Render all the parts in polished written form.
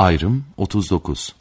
Ayrım 39.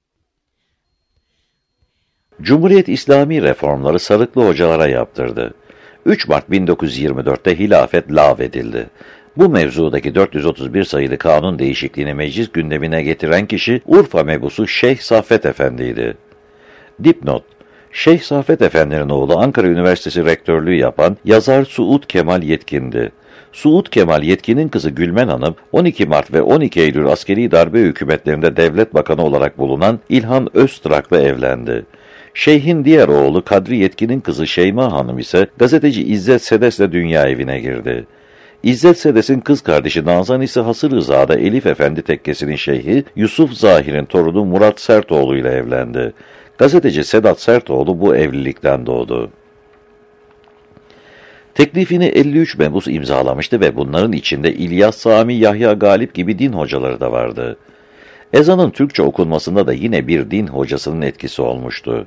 Cumhuriyet İslami reformları Sarıklı hocalara yaptırdı. 3 Mart 1924'te hilafet lağvedildi. Bu mevzudaki 431 sayılı kanun değişikliğini meclis gündemine getiren kişi Urfa mebusu Şeyh Saffet Efendi'ydi. Dipnot: Şeyh Saffet Efendi'nin oğlu Ankara Üniversitesi rektörlüğü yapan yazar Suud Kemal Yetkin'di. Suud Kemal Yetkin'in kızı Gülmen Hanım, 12 Mart ve 12 Eylül askeri darbe hükümetlerinde devlet bakanı olarak bulunan İlhan Öztrak'la evlendi. Şeyh'in diğer oğlu Kadri Yetkin'in kızı Şeyma Hanım ise gazeteci İzzet Sedes'le dünya evine girdi. İzzet Sedes'in kız kardeşi Nazan ise Hasır Rıza'da Elif Efendi tekkesinin şeyhi Yusuf Zahir'in torunu Murat Sertoğlu ile evlendi. Gazeteci Sedat Sertoğlu bu evlilikten doğdu. Teklifini 53 mebus imzalamıştı ve bunların içinde İlyas Sami Yahya Galip gibi din hocaları da vardı. Ezanın Türkçe okunmasında da yine bir din hocasının etkisi olmuştu.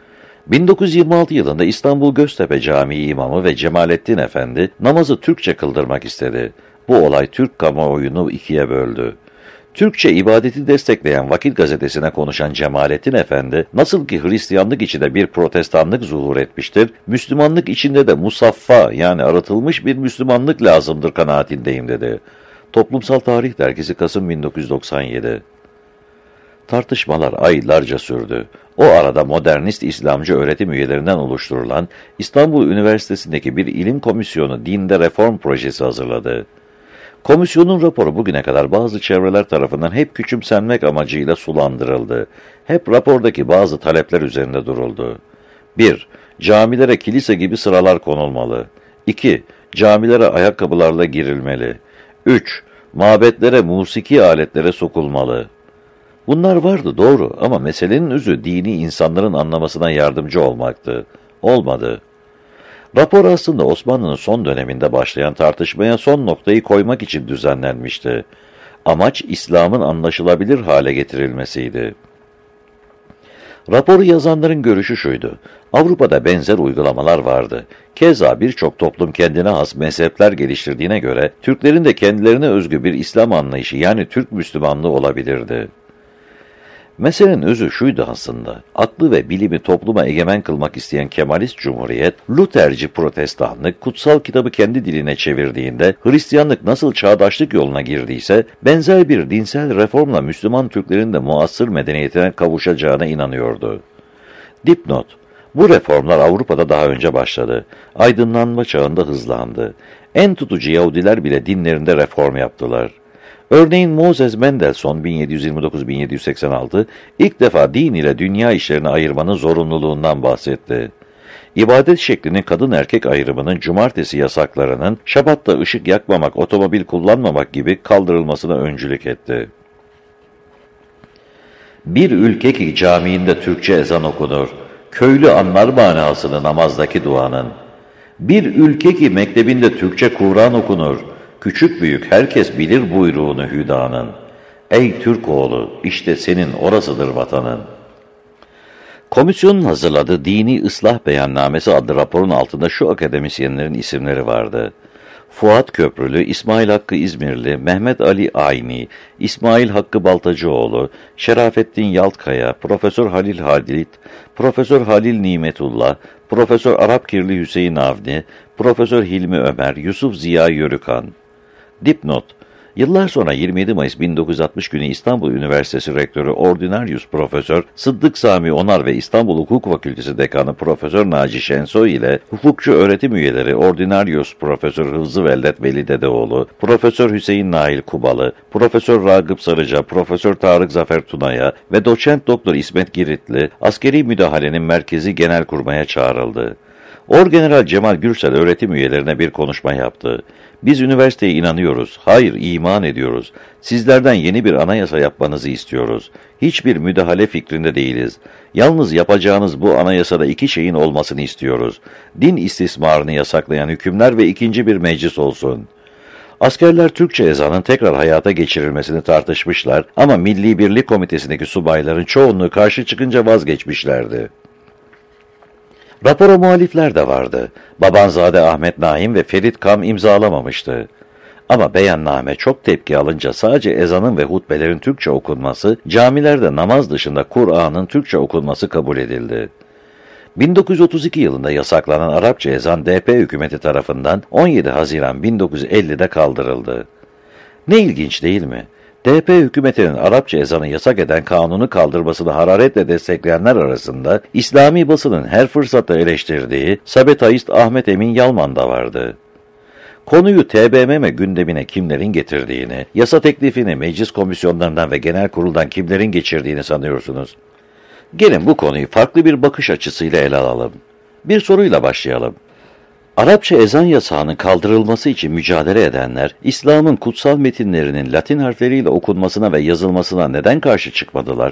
1926 yılında İstanbul Göztepe Camii imamı ve Cemalettin Efendi namazı Türkçe kıldırmak istedi. Bu olay Türk kamuoyunu ikiye böldü. Türkçe ibadeti destekleyen Vakit gazetesine konuşan Cemalettin Efendi, nasıl ki Hristiyanlık içinde bir protestanlık zuhur etmiştir, Müslümanlık içinde de musaffa yani arıtılmış bir Müslümanlık lazımdır kanaatindeyim dedi. Toplumsal Tarih Dergisi Kasım 1997. Tartışmalar aylarca sürdü. O arada modernist İslamcı öğretim üyelerinden oluşturulan İstanbul Üniversitesi'ndeki bir ilim komisyonu dinde reform projesi hazırladı. Komisyonun raporu bugüne kadar bazı çevreler tarafından hep küçümsenmek amacıyla sulandırıldı. Hep rapordaki bazı talepler üzerinde duruldu. 1. Camilere kilise gibi sıralar konulmalı. 2. Camilere ayakkabılarla girilmeli. 3. Mabetlere musiki aletlere sokulmalı. Bunlar vardı doğru ama meselenin özü dini insanların anlamasına yardımcı olmaktı. Olmadı. Rapor aslında Osmanlı'nın son döneminde başlayan tartışmaya son noktayı koymak için düzenlenmişti. Amaç İslam'ın anlaşılabilir hale getirilmesiydi. Raporu yazanların görüşü şuydu: Avrupa'da benzer uygulamalar vardı. Keza birçok toplum kendine has mezhepler geliştirdiğine göre Türklerin de kendilerine özgü bir İslam anlayışı yani Türk Müslümanlığı olabilirdi. Meselenin özü şuydu aslında: aklı ve bilimi topluma egemen kılmak isteyen Kemalist Cumhuriyet, Lutherci Protestanlık, kutsal kitabı kendi diline çevirdiğinde, Hristiyanlık nasıl çağdaşlık yoluna girdiyse, benzer bir dinsel reformla Müslüman Türklerin de muasır medeniyetine kavuşacağına inanıyordu. Dipnot: Bu reformlar Avrupa'da daha önce başladı. Aydınlanma çağında hızlandı. En tutucu Yahudiler bile dinlerinde reform yaptılar. Örneğin Moses Mendelssohn 1729-1786 ilk defa din ile dünya işlerini ayırmanın zorunluluğundan bahsetti. İbadet şeklinin kadın erkek ayrımının, cumartesi yasaklarının, şabatta ışık yakmamak, otomobil kullanmamak gibi kaldırılmasına öncülük etti. Bir ülke ki camiinde Türkçe ezan okunur, köylü anlar manasını namazdaki duanın. Bir ülke ki mektebinde Türkçe Kur'an okunur, küçük büyük herkes bilir buyruğunu hüdanın. Ey Türk oğlu, işte senin orasıdır vatanın. Komisyonun hazırladığı Dini Islah Beyannamesi adlı raporun altında şu akademisyenlerin isimleri vardı: Fuat Köprülü, İsmail Hakkı İzmirli, Mehmet Ali Ayni, İsmail Hakkı Baltacıoğlu, Şerafettin Yaltkaya, Profesör Halil Halit, Profesör Halil Nimetullah, Profesör Arapkirli Hüseyin Avni, Profesör Hilmi Ömer, Yusuf Ziya Yörükan. Dipnot: Yıllar sonra 27 Mayıs 1960 günü İstanbul Üniversitesi Rektörü Ordinarius Profesör Sıddık Sami Onar ve İstanbul Hukuk Fakültesi Dekanı Profesör Naci Şensoy ile hukukçu öğretim üyeleri Ordinarius Profesör Hızlı Vellet Veli Dedeoğlu, Profesör Hüseyin Nail Kubalı, Profesör Ragıp Sarıca, Profesör Tarık Zafer Tunaya ve Doçent Doktor İsmet Giritli, askeri müdahalenin merkezi genelkurmaya çağrıldı. Orgeneral Cemal Gürsel öğretim üyelerine bir konuşma yaptı. Biz üniversiteye inanıyoruz, hayır iman ediyoruz. Sizlerden yeni bir anayasa yapmanızı istiyoruz. Hiçbir müdahale fikrinde değiliz. Yalnız yapacağınız bu anayasada iki şeyin olmasını istiyoruz. Din istismarını yasaklayan hükümler ve ikinci bir meclis olsun. Askerler Türkçe ezanın tekrar hayata geçirilmesini tartışmışlar ama Milli Birlik Komitesi'ndeki subayların çoğunluğu karşı çıkınca vazgeçmişlerdi. Rapora muhalifler de vardı. Babanzade Ahmet Naim ve Ferit Kam imzalamamıştı. Ama beyanname çok tepki alınca sadece ezanın ve hutbelerin Türkçe okunması, camilerde namaz dışında Kur'an'ın Türkçe okunması kabul edildi. 1932 yılında yasaklanan Arapça ezan DP hükümeti tarafından 17 Haziran 1950'de kaldırıldı. Ne ilginç değil mi? DP hükümetinin Arapça ezanı yasak eden kanunu kaldırmasını hararetle destekleyenler arasında İslami basının her fırsatta eleştirdiği Sabetaist Ahmet Emin Yalman da vardı. Konuyu TBMM gündemine kimlerin getirdiğini, yasa teklifini meclis komisyonlarından ve genel kuruldan kimlerin geçirdiğini sanıyorsunuz? Gelin bu konuyu farklı bir bakış açısıyla ele alalım. Bir soruyla başlayalım. Arapça ezan yasağının kaldırılması için mücadele edenler, İslam'ın kutsal metinlerinin Latin harfleriyle okunmasına ve yazılmasına neden karşı çıkmadılar?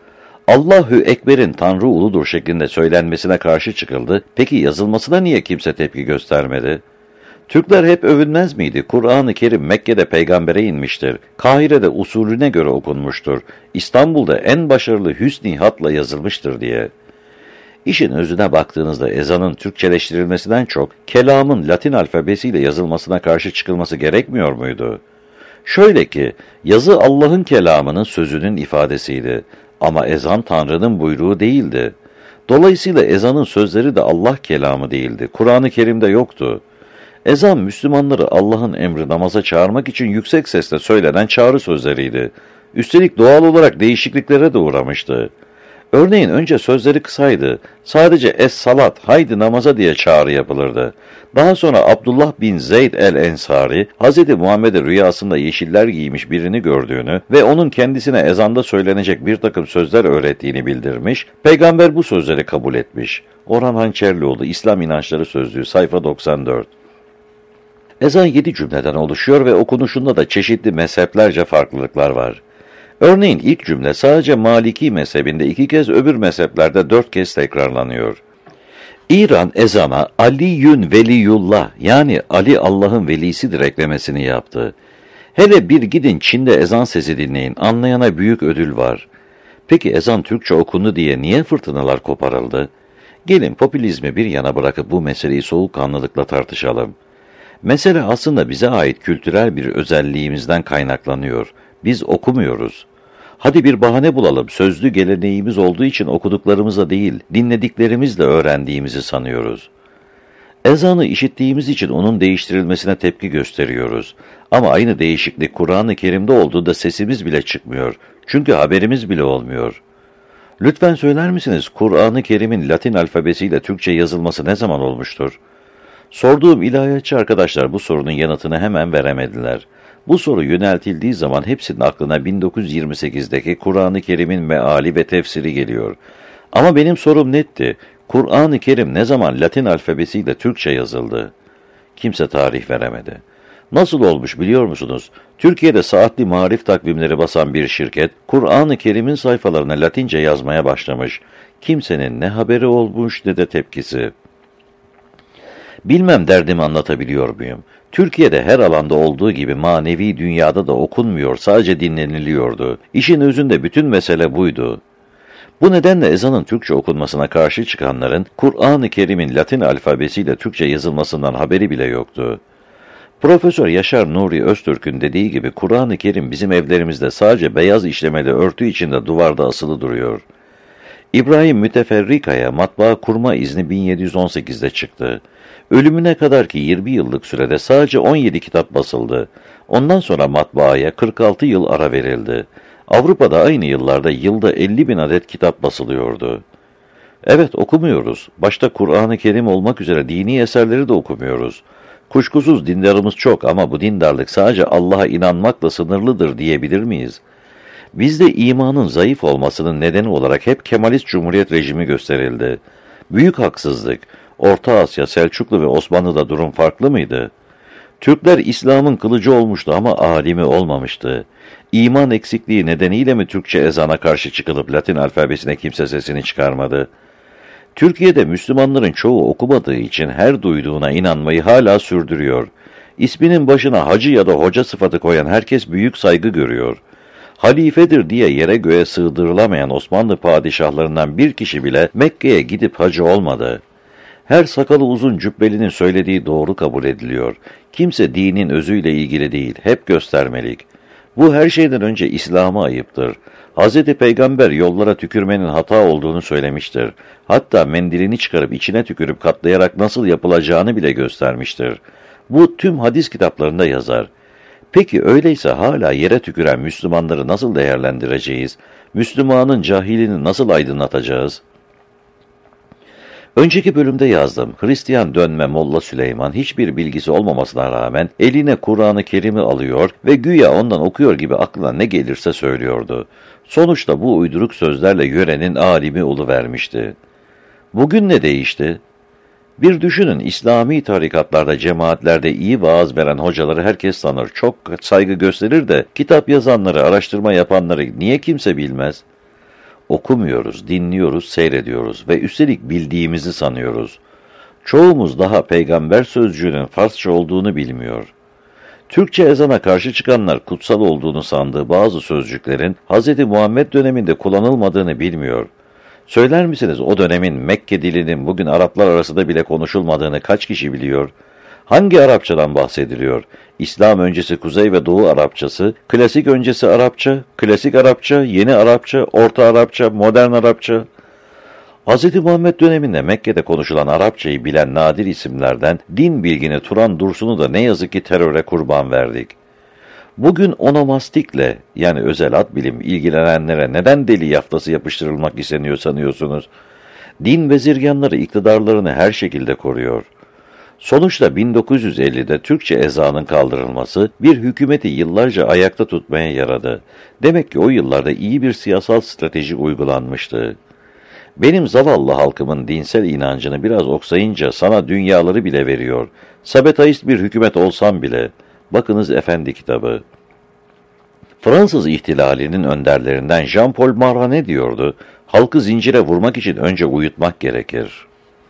Allahü Ekber'in Tanrı uludur şeklinde söylenmesine karşı çıkıldı, peki yazılmasına niye kimse tepki göstermedi? Türkler hep övünmez miydi? Kur'an-ı Kerim Mekke'de peygambere inmiştir. Kahire'de usulüne göre okunmuştur. İstanbul'da en başarılı hüsn-i hatla yazılmıştır diye. İşin özüne baktığınızda ezanın Türkçeleştirilmesinden çok, kelamın Latin alfabesiyle yazılmasına karşı çıkılması gerekmiyor muydu? Şöyle ki, yazı Allah'ın kelamının sözünün ifadesiydi. Ama ezan Tanrı'nın buyruğu değildi. Dolayısıyla ezanın sözleri de Allah kelamı değildi. Kur'an-ı Kerim'de yoktu. Ezan, Müslümanları Allah'ın emri namaza çağırmak için yüksek sesle söylenen çağrı sözleriydi. Üstelik doğal olarak değişikliklere de uğramıştı. Örneğin önce sözleri kısaydı. Sadece es-salat, haydi namaza diye çağrı yapılırdı. Daha sonra Abdullah bin Zeyd el-Ensari, Hz. Muhammed'e rüyasında yeşiller giymiş birini gördüğünü ve onun kendisine ezanda söylenecek bir takım sözler öğrettiğini bildirmiş, peygamber bu sözleri kabul etmiş. Orhan Hançerlioğlu, İslam İnançları Sözlüğü, sayfa 94. Ezan 7 cümleden oluşuyor ve okunuşunda da çeşitli mezheplerce farklılıklar var. Örneğin ilk cümle sadece Maliki mezhebinde 2 kez, öbür mezheplerde 4 kez tekrarlanıyor. İran ezana Aliyün Veliyullah, yani Ali Allah'ın velisidir eklemesini yaptı. Hele bir gidin Çin'de ezan sesi dinleyin, anlayana büyük ödül var. Peki ezan Türkçe okundu diye niye fırtınalar koparıldı? Gelin popülizmi bir yana bırakıp bu meseleyi soğukkanlılıkla tartışalım. Mesele aslında bize ait kültürel bir özelliğimizden kaynaklanıyor. Biz okumuyoruz. Hadi bir bahane bulalım, sözlü geleneğimiz olduğu için okuduklarımızla değil, dinlediklerimizle öğrendiğimizi sanıyoruz. Ezanı işittiğimiz için onun değiştirilmesine tepki gösteriyoruz. Ama aynı değişiklik Kur'an-ı Kerim'de olduğunda sesimiz bile çıkmıyor. Çünkü haberimiz bile olmuyor. Lütfen söyler misiniz, Kur'an-ı Kerim'in Latin alfabesiyle Türkçe yazılması ne zaman olmuştur? Sorduğum ilahiyatçı arkadaşlar bu sorunun yanıtını hemen veremediler. Bu soru yöneltildiği zaman hepsinin aklına 1928'deki Kur'an-ı Kerim'in meali ve tefsiri geliyor. Ama benim sorum netti. Kur'an-ı Kerim ne zaman Latin alfabesiyle Türkçe yazıldı? Kimse tarih veremedi. Nasıl olmuş biliyor musunuz? Türkiye'de saatli marif takvimleri basan bir şirket, Kur'an-ı Kerim'in sayfalarına Latince yazmaya başlamış. Kimsenin ne haberi olmuş ne de tepkisi. Bilmem derdimi anlatabiliyor muyum? Türkiye'de her alanda olduğu gibi manevi dünyada da okunmuyor, sadece dinleniliyordu. İşin özünde bütün mesele buydu. Bu nedenle ezanın Türkçe okunmasına karşı çıkanların, Kur'an-ı Kerim'in Latin alfabesiyle Türkçe yazılmasından haberi bile yoktu. Profesör Yaşar Nuri Öztürk'ün dediği gibi Kur'an-ı Kerim bizim evlerimizde sadece beyaz işlemeli örtü içinde duvarda asılı duruyor. İbrahim Müteferrika'ya matbaa kurma izni 1718'de çıktı. Ölümüne kadar ki 20 yıllık sürede sadece 17 kitap basıldı. Ondan sonra matbaaya 46 yıl ara verildi. Avrupa'da aynı yıllarda yılda 50.000 adet kitap basılıyordu. Evet, okumuyoruz. Başta Kur'an-ı Kerim olmak üzere dini eserleri de okumuyoruz. Kuşkusuz dindarımız çok ama bu dindarlık sadece Allah'a inanmakla sınırlıdır diyebilir miyiz? Bizde imanın zayıf olmasının nedeni olarak hep Kemalist Cumhuriyet rejimi gösterildi. Büyük haksızlık. Orta Asya, Selçuklu ve Osmanlı'da durum farklı mıydı? Türkler İslam'ın kılıcı olmuştu ama alimi olmamıştı. İman eksikliği nedeniyle mi Türkçe ezana karşı çıkılıp Latin alfabesine kimse sesini çıkarmadı? Türkiye'de Müslümanların çoğu okumadığı için her duyduğuna inanmayı hala sürdürüyor. İsminin başına hacı ya da hoca sıfatı koyan herkes büyük saygı görüyor. Halifedir diye yere göğe sığdırılamayan Osmanlı padişahlarından bir kişi bile Mekke'ye gidip hacı olmadı. Her sakalı uzun cübbelinin söylediği doğru kabul ediliyor. Kimse dinin özüyle ilgili değil, hep göstermelik. Bu her şeyden önce İslam'a ayıptır. Hz. Peygamber yollara tükürmenin hata olduğunu söylemiştir. Hatta mendilini çıkarıp içine tükürüp katlayarak nasıl yapılacağını bile göstermiştir. Bu tüm hadis kitaplarında yazar. Peki öyleyse hala yere tüküren Müslümanları nasıl değerlendireceğiz? Müslümanın cahilini nasıl aydınlatacağız? Önceki bölümde yazdım. Hristiyan dönme Molla Süleyman hiçbir bilgisi olmamasına rağmen eline Kur'an-ı Kerim'i alıyor ve güya ondan okuyor gibi aklına ne gelirse söylüyordu. Sonuçta bu uyduruk sözlerle yörenin alimi oluvermişti. Bugün ne değişti? Bir düşünün, İslami tarikatlarda, cemaatlerde iyi vaaz veren hocaları herkes tanır, çok saygı gösterir de kitap yazanları, araştırma yapanları niye kimse bilmez? Okumuyoruz, dinliyoruz, seyrediyoruz ve üstelik bildiğimizi sanıyoruz. Çoğumuz daha peygamber sözcüğünün Farsça olduğunu bilmiyor. Türkçe ezana karşı çıkanlar kutsal olduğunu sandığı bazı sözcüklerin Hz. Muhammed döneminde kullanılmadığını bilmiyor. Söyler misiniz o dönemin Mekke dilinin bugün Araplar arasında bile konuşulmadığını kaç kişi biliyor? Hangi Arapçadan bahsediliyor? İslam öncesi Kuzey ve Doğu Arapçası, klasik öncesi Arapça, klasik Arapça, yeni Arapça, orta Arapça, modern Arapça. Hz. Muhammed döneminde Mekke'de konuşulan Arapçayı bilen nadir isimlerden din bilgini Turan Dursun'u da ne yazık ki teröre kurban verdik. Bugün onomastikle, yani özel ad bilim ilgilenenlere neden deli yaftası yapıştırılmak isteniyor sanıyorsunuz? Din bezirganları iktidarlarını her şekilde koruyor. Sonuçta 1950'de Türkçe ezanın kaldırılması bir hükümeti yıllarca ayakta tutmaya yaradı. Demek ki o yıllarda iyi bir siyasal strateji uygulanmıştı. Benim zavallı halkımın dinsel inancını biraz oksayınca sana dünyaları bile veriyor. Sabetaist bir hükümet olsam bile. Bakınız Efendi kitabı. Fransız ihtilalinin önderlerinden Jean-Paul Marat ne diyordu? Halkı zincire vurmak için önce uyutmak gerekir.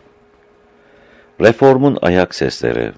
Reformun ayak sesleri.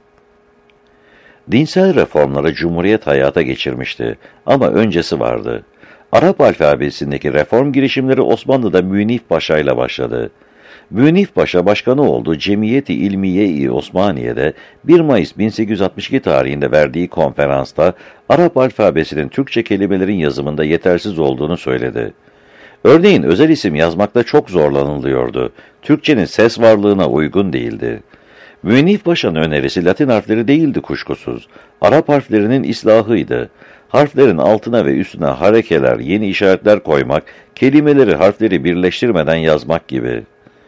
Dinsel reformları Cumhuriyet hayata geçirmişti ama öncesi vardı. Arap alfabesindeki reform girişimleri Osmanlı'da Münif Paşa ile başladı. Münif Paşa başkanı olduğu Cemiyeti İlmiye-i Osmaniye'de 1 Mayıs 1862 tarihinde verdiği konferansta Arap alfabesinin Türkçe kelimelerin yazımında yetersiz olduğunu söyledi. Örneğin özel isim yazmakta çok zorlanılıyordu. Türkçenin ses varlığına uygun değildi. Münif Paşa'nın önerisi Latin harfleri değildi kuşkusuz. Arap harflerinin islahıydı. Harflerin altına ve üstüne harekeler, yeni işaretler koymak, kelimeleri, harfleri birleştirmeden yazmak gibi.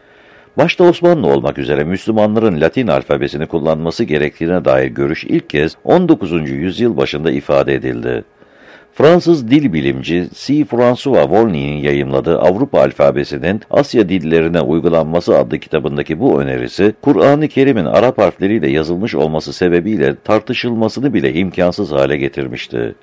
Başta Osmanlı olmak üzere Müslümanların Latin alfabesini kullanması gerektiğine dair görüş ilk kez 19. yüzyıl başında ifade edildi. Fransız dil bilimci C. François Volney'nin yayımladığı Avrupa alfabesinin Asya dillerine uygulanması adlı kitabındaki bu önerisi, Kur'an-ı Kerim'in Arap harfleriyle yazılmış olması sebebiyle tartışılmasını bile imkansız hale getirmişti.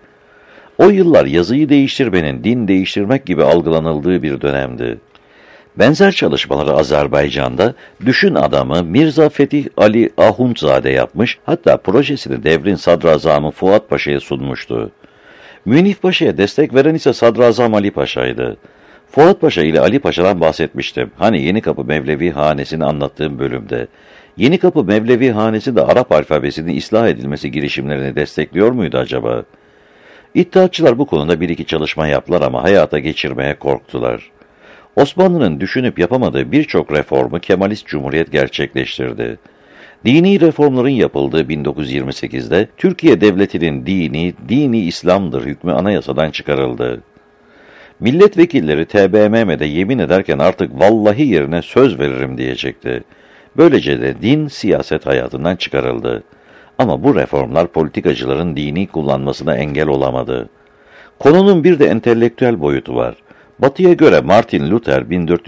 O yıllar yazıyı değiştirmenin din değiştirmek gibi algılanıldığı bir dönemdi. Benzer çalışmaları Azerbaycan'da düşün adamı Mirza Fetih Ali Ahundzade yapmış, hatta projesini devrin sadrazamı Fuat Paşa'ya sunmuştu. Münif Paşa'ya destek veren ise Sadrazam Ali Paşa'ydı. Fuat Paşa ile Ali Paşa'dan bahsetmiştim. Hani Yenikapı Mevlevi Hanesi'ni anlattığım bölümde. Yenikapı Mevlevi Hanesi de Arap alfabesinin ıslah edilmesi girişimlerini destekliyor muydu acaba? İttihatçılar bu konuda bir iki çalışma yaptılar ama hayata geçirmeye korktular. Osmanlı'nın düşünüp yapamadığı birçok reformu Kemalist Cumhuriyet gerçekleştirdi. Dini reformların yapıldığı 1928'de Türkiye Devleti'nin dini İslam'dır hükmü anayasadan çıkarıldı. Milletvekilleri TBMM'de yemin ederken artık vallahi yerine söz veririm diyecekti. Böylece de din siyaset hayatından çıkarıldı. Ama bu reformlar politikacıların dini kullanmasına engel olamadı. Konunun bir de entelektüel boyutu var. Batı'ya göre Martin Luther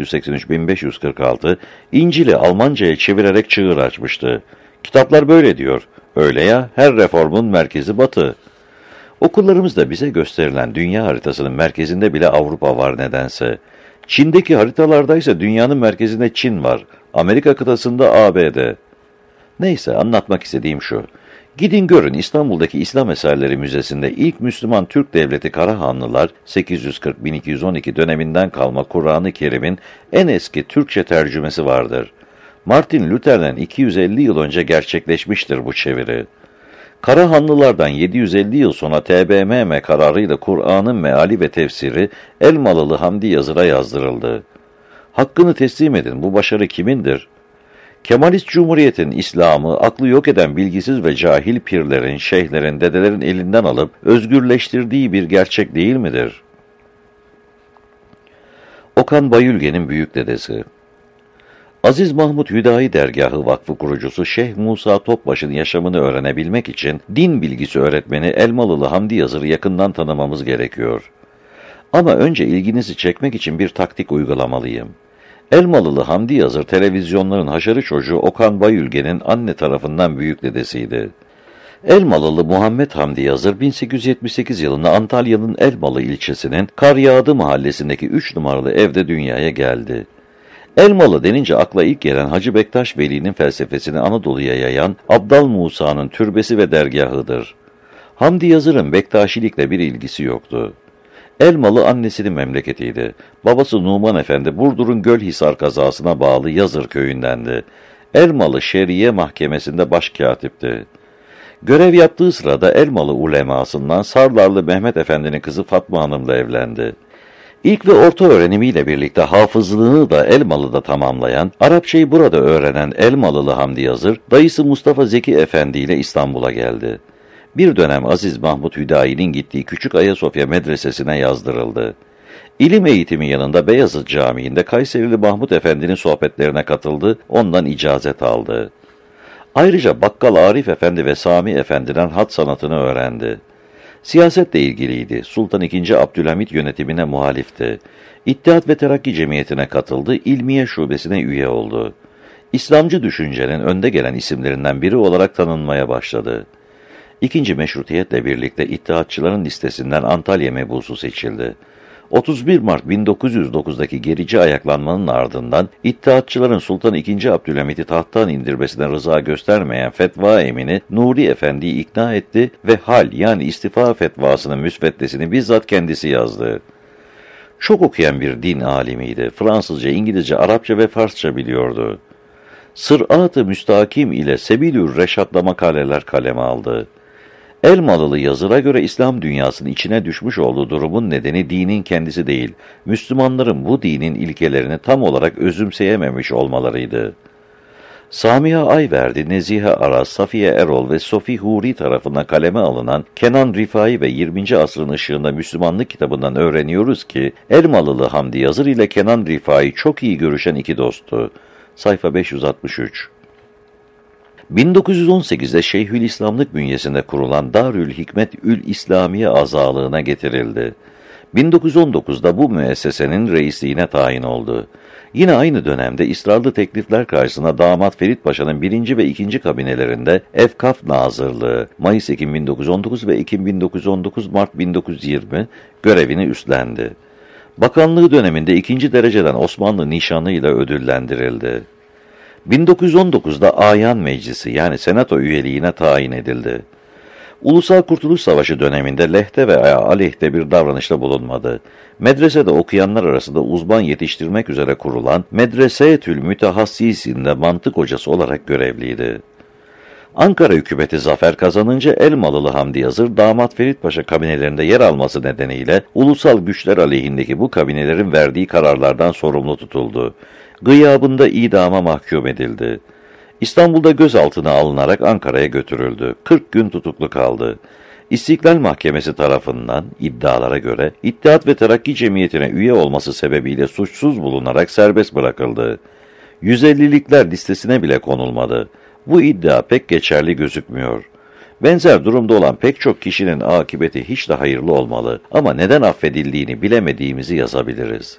1483-1546 İncil'i Almanca'ya çevirerek çığır açmıştı. Kitaplar böyle diyor. Öyle ya, her reformun merkezi Batı. Okullarımızda bize gösterilen dünya haritasının merkezinde bile Avrupa var nedense. Çin'deki haritalardaysa dünyanın merkezinde Çin var. Amerika kıtasında ABD. Neyse, anlatmak istediğim şu. Gidin görün İstanbul'daki İslam Eserleri Müzesi'nde ilk Müslüman Türk Devleti Karahanlılar 840-1212 döneminden kalma Kur'an-ı Kerim'in en eski Türkçe tercümesi vardır. Martin Luther'den 250 yıl önce gerçekleşmiştir bu çeviri. Karahanlılardan 750 yıl sonra TBMM kararıyla Kur'an'ın meali ve tefsiri Elmalılı Hamdi Yazır'a yazdırıldı. Hakkını teslim edin, bu başarı kimindir? Kemalist Cumhuriyet'in İslam'ı aklı yok eden bilgisiz ve cahil pirlerin, şeyhlerin, dedelerin elinden alıp özgürleştirdiği bir gerçek değil midir? Okan Bayülgen'in büyük dedesi. Aziz Mahmud Hüdayi Dergahı Vakfı kurucusu Şeyh Musa Topbaş'ın yaşamını öğrenebilmek için din bilgisi öğretmeni Elmalılı Hamdi Yazır'ı yakından tanımamız gerekiyor. Ama önce ilginizi çekmek için bir taktik uygulamalıyım. Elmalılı Hamdi Yazır televizyonların haşarı çocuğu Okan Bayülgen'in anne tarafından büyük dedesiydi. Elmalılı Muhammed Hamdi Yazır 1878 yılında Antalya'nın Elmalı ilçesinin Karyağdı mahallesindeki 3 numaralı evde dünyaya geldi. Elmalı denince akla ilk gelen Hacı Bektaş Veli'nin felsefesini Anadolu'ya yayan Abdal Musa'nın türbesi ve dergahıdır. Hamdi Yazır'ın Bektaşilikle bir ilgisi yoktu. Elmalı annesinin memleketiydi. Babası Numan Efendi Burdur'un Gölhisar kazasına bağlı Yazır köyündendi. Elmalı Şeriye Mahkemesi'nde başkatipti. Görev yaptığı sırada Elmalı ulemasından Sarlarlı Mehmet Efendi'nin kızı Fatma Hanım'la evlendi. İlk ve orta öğrenimiyle birlikte hafızlığını da Elmalı'da tamamlayan, Arapçayı burada öğrenen Elmalılı Hamdi Yazır, dayısı Mustafa Zeki Efendi ile İstanbul'a geldi. Bir dönem Aziz Mahmud Hüdayi'nin gittiği Küçük Ayasofya Medresesi'ne yazdırıldı. İlim eğitimi yanında Beyazıt Camii'nde Kayserili Mahmud Efendi'nin sohbetlerine katıldı, ondan icazet aldı. Ayrıca Bakkal Arif Efendi ve Sami Efendi'den hat sanatını öğrendi. Siyasetle ilgiliydi. Sultan II. Abdülhamit yönetimine muhalifti. İttihat ve Terakki Cemiyeti'ne katıldı, İlmiye Şubesi'ne üye oldu. İslamcı düşüncenin önde gelen isimlerinden biri olarak tanınmaya başladı. İkinci Meşrutiyet'le birlikte İttihatçıların listesinden Antalya mebusu seçildi. 31 Mart 1909'daki gerici ayaklanmanın ardından İttihatçıların Sultan II. Abdülhamit'i tahttan indirmesine rıza göstermeyen fetva emini Nuri Efendi'yi ikna etti ve hal yani istifa fetvasının müsveddesini bizzat kendisi yazdı. Çok okuyan bir din alimiydi. Fransızca, İngilizce, Arapça ve Farsça biliyordu. Sırat-ı Müstakim ile Sebilür Reşat'la makaleler kaleme aldı. Elmalılı Yazır'a göre İslam dünyasının içine düşmüş olduğu durumun nedeni dinin kendisi değil, Müslümanların bu dinin ilkelerini tam olarak özümseyememiş olmalarıydı. Samiha Ayverdi, Nezihe Aras, Safiye Erol ve Sofi Huri tarafından kaleme alınan Kenan Rifai ve 20. asrın ışığında Müslümanlık kitabından öğreniyoruz ki, Elmalılı Hamdi Yazır ile Kenan Rifai çok iyi görüşen iki dosttu. Sayfa 563. 1918'de Şeyhülislamlık bünyesinde kurulan Darül Hikmet Ül İslamiye azalığına getirildi. 1919'da bu müessesenin reisliğine tayin oldu. Yine aynı dönemde ısrarlı teklifler karşısında damat Ferit Paşa'nın 1. ve 2. kabinelerinde Efkaf Nazırlığı, Mayıs-Ekim 1919 ve Ekim 1919-Mart 1920 görevini üstlendi. Bakanlığı döneminde 2. dereceden Osmanlı nişanıyla ödüllendirildi. 1919'da Ayan Meclisi yani Senato üyeliğine tayin edildi. Ulusal Kurtuluş Savaşı döneminde lehte veya aleyhte bir davranışta bulunmadı. Medresede okuyanlar arasında uzman yetiştirmek üzere kurulan Medresetül Mütehassisinde mantık hocası olarak görevliydi. Ankara hükümeti zafer kazanınca Elmalılı Hamdi Yazır, damat Ferit Paşa kabinelerinde yer alması nedeniyle ulusal güçler aleyhindeki bu kabinelerin verdiği kararlardan sorumlu tutuldu. Gıyabında idama mahkum edildi. İstanbul'da gözaltına alınarak Ankara'ya götürüldü. 40 gün tutuklu kaldı. İstiklal Mahkemesi tarafından iddialara göre İttihat ve Terakki Cemiyeti'ne üye olması sebebiyle suçsuz bulunarak serbest bırakıldı. 150'likler listesine bile konulmadı. Bu iddia pek geçerli gözükmüyor. Benzer durumda olan pek çok kişinin akıbeti hiç de hayırlı olmalı ama neden affedildiğini bilemediğimizi yazabiliriz.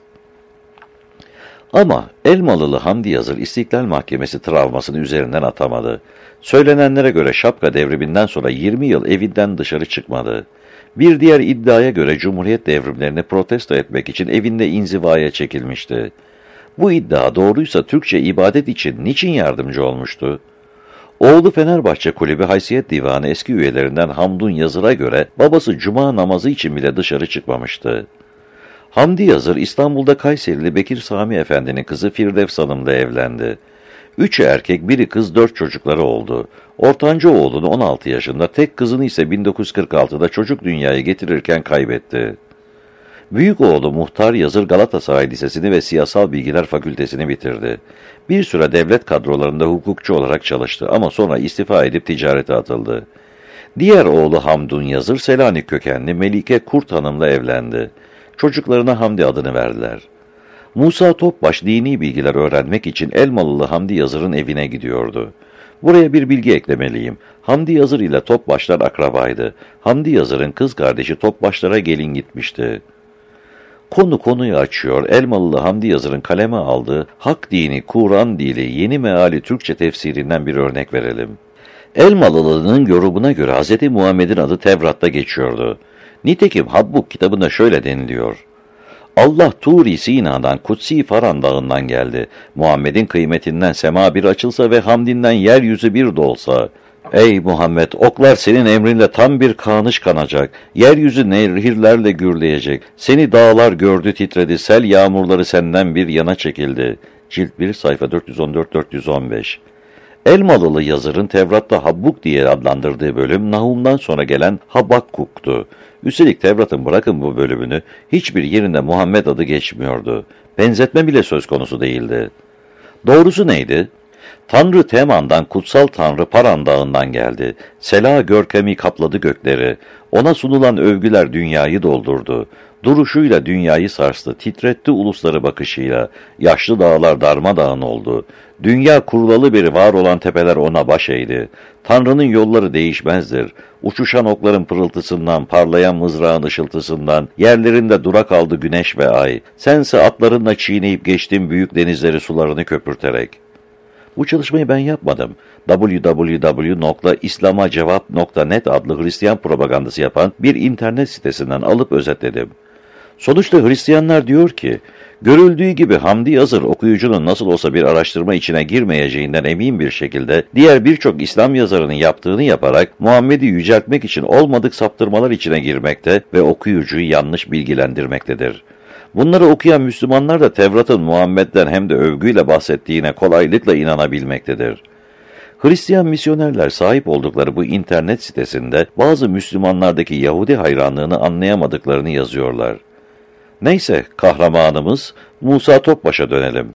Ama Elmalılı Hamdi Yazır İstiklal Mahkemesi travmasını üzerinden atamadı. Söylenenlere göre şapka devriminden sonra 20 yıl evinden dışarı çıkmadı. Bir diğer iddiaya göre Cumhuriyet devrimlerini protesto etmek için evinde inzivaya çekilmişti. Bu iddia doğruysa Türkçe ibadet için niçin yardımcı olmuştu? Oğlu Fenerbahçe Kulübü Haysiyet Divanı eski üyelerinden Hamdun Yazır'a göre babası cuma namazı için bile dışarı çıkmamıştı. Hamdi Yazır İstanbul'da Kayserili Bekir Sami Efendi'nin kızı Firdevs Hanım'la evlendi. 3'ü erkek, biri kız, 4 çocukları oldu. Ortanca oğlunu 16 yaşında, tek kızını ise 1946'da çocuk dünyaya getirirken kaybetti. Büyük oğlu Muhtar Yazır Galatasaray Lisesi'ni ve Siyasal Bilgiler Fakültesini bitirdi. Bir süre devlet kadrolarında hukukçu olarak çalıştı ama sonra istifa edip ticarete atıldı. Diğer oğlu Hamdun Yazır, Selanik kökenli Melike Kurt Hanım'la evlendi. Çocuklarına Hamdi adını verdiler. Musa Topbaş dini bilgiler öğrenmek için Elmalılı Hamdi Yazır'ın evine gidiyordu. Buraya bir bilgi eklemeliyim. Hamdi Yazır ile Topbaşlar akrabaydı. Hamdi Yazır'ın kız kardeşi Topbaşlara gelin gitmişti. Konu konuyu açıyor, Elmalılı Hamdi Yazır'ın kaleme aldığı Hak Dini, Kur'an Dili, Yeni Meali Türkçe tefsirinden bir örnek verelim. Elmalılı'nın yorumuna göre Hz. Muhammed'in adı Tevrat'ta geçiyordu. Nitekim Habbuk kitabında şöyle deniliyor. Allah Tur-i Sina'dan, Kutsi Faran dağından geldi. Muhammed'in kıymetinden sema bir açılsa ve hamdinden yeryüzü bir dolsa. Ey Muhammed, oklar senin emrinle tam bir kanış kanacak. Yeryüzü nehirlerle gürleyecek. Seni dağlar gördü titredi, sel yağmurları senden bir yana çekildi. Cilt 1 sayfa 414-415. Elmalılı Yazır'ın Tevrat'ta Habbuk diye adlandırdığı bölüm Nahum'dan sonra gelen Habakkuk'tu. Üstelik Tevrat'ın bırakın bu bölümünü hiçbir yerinde Muhammed adı geçmiyordu. Benzetme bile söz konusu değildi. Doğrusu neydi? Tanrı Teman'dan kutsal Tanrı Paran Dağı'ndan geldi. Sela görkemi kapladı gökleri. Ona sunulan övgüler dünyayı doldurdu. Duruşuyla dünyayı sarstı, titretti ulusları bakışıyla. Yaşlı dağlar darmadağın oldu. Dünya kurulalı bir var olan tepeler ona baş eğdi. Tanrı'nın yolları değişmezdir. Uçuşan okların pırıltısından, parlayan mızrağın ışıltısından, yerlerinde durak aldı güneş ve ay. Sense atlarınla çiğneyip geçtin büyük denizleri sularını köpürterek. Bu çalışmayı ben yapmadım. www.islamacevap.net adlı Hristiyan propagandası yapan bir internet sitesinden alıp özetledim. Sonuçta Hristiyanlar diyor ki, görüldüğü gibi Hamdi Yazır okuyucunun nasıl olsa bir araştırma içine girmeyeceğinden emin bir şekilde diğer birçok İslam yazarının yaptığını yaparak Muhammed'i yüceltmek için olmadık saptırmalar içine girmekte ve okuyucuyu yanlış bilgilendirmektedir. Bunları okuyan Müslümanlar da Tevrat'ın Muhammed'den hem de övgüyle bahsettiğine kolaylıkla inanabilmektedir. Hristiyan misyonerler sahip oldukları bu internet sitesinde bazı Müslümanlardaki Yahudi hayranlığını anlayamadıklarını yazıyorlar. Neyse, kahramanımız Musa Topbaş'a dönelim.